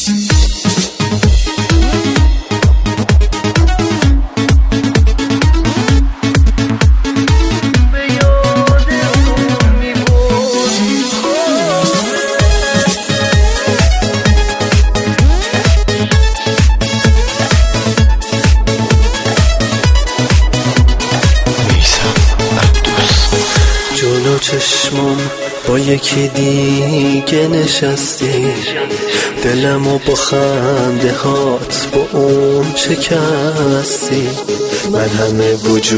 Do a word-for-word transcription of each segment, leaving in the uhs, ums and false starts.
جلو چشمم با یکی دیگه نشستی، دلمو با خنده هات با اون شکستی. من همه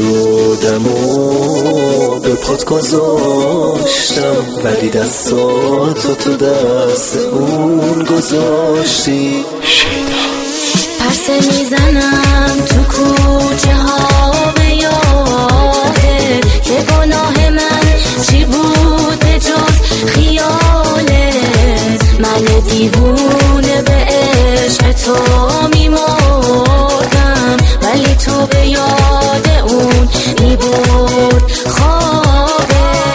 وجودمو به پات گذاشتم، ولی دستاتو تو دست اون گذاشتی. پرسه میزنم تو کوچه ها به یاده که گناه من چی بود به جز خیالت. من دیوونه به عشق تو میمردم، ولی تو به یاد اون میبرد خوابت.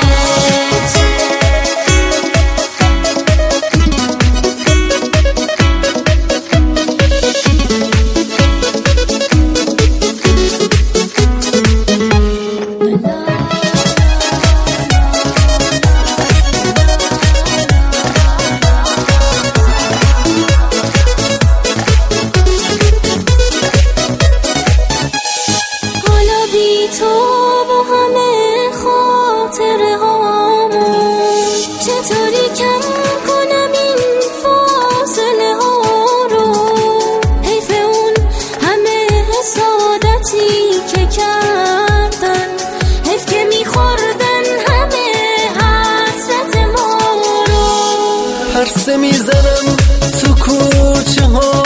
تو با همه خاطره هامون چطوری کم کنم این فاصله ها رو؟ حیف اون همه حسادتی که کردن، حیف که میخوردن همه حسرت ما رو. پرسه میزنم تو کوچه ها